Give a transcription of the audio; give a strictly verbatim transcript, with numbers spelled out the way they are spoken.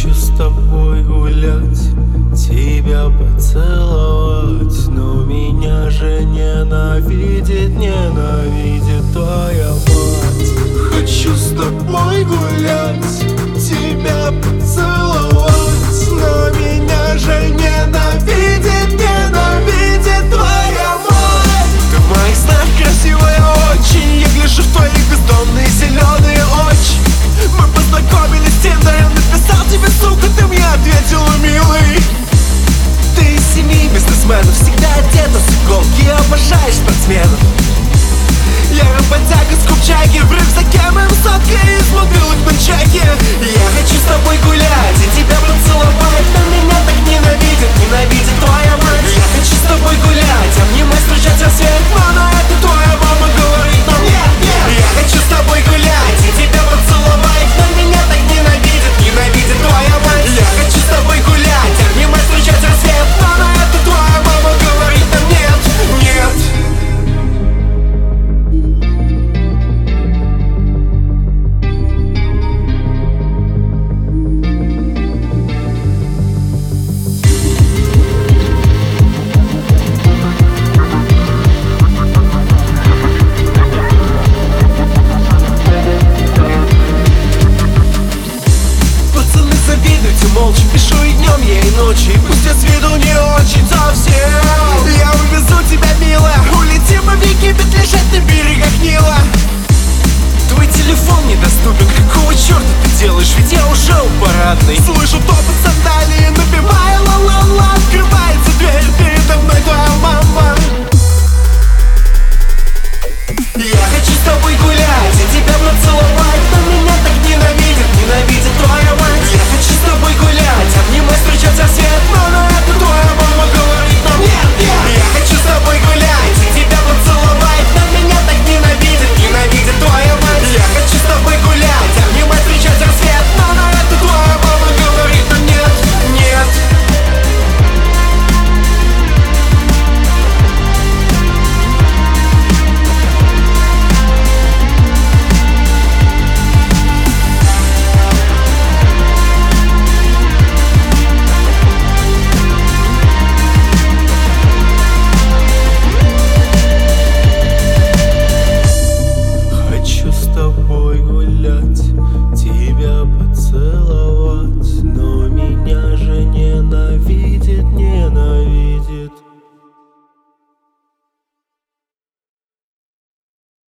Хочу с тобой гулять, тебя поцеловать, но меня же ненавидит, ненавидит твоя мать. Хочу с тобой гулять, тебя поцеловать, но меня же ненавидит, ненавидит твоя мать. Ты в моих снах красивая очень, я гляжу в твои бездомные зеленые очи. Мы познакомились в Тиндере, написал тебе, сука, ты мне ответила, милый. Ты из семьи бизнесменов, всегда одета с иголки, обожаешь спортсменов. Я работяга с купчаги, в рюкзаке моем сотка из бутылок нунчаки. Я хочу с тобой гулять и тебя поцеловать, но меня так ненавидит, ненавидит твоя мать. Я хочу с тобой гулять, обнимать, встречать рассвет, но на это твоя мама говорит нам нет, нет. Я хочу с тобой гулять и тебя поцеловать, но меня так ненавидит, ненавидит твоя мать. Я хочу с тобой гулять, обнимать, встречать рассвет, но на это твоя мама говорит нам нет, нет. Завидуйте молча, пишу и днем, я и ночью, и пусть я с виду не очень совсем. Я увезу тебя, милая, улетим мы в Египет, лежать на берегах Нила. Твой телефон недоступен, какого черта ты делаешь, ведь я уже у парадной. Слышу топот сандалии, набивая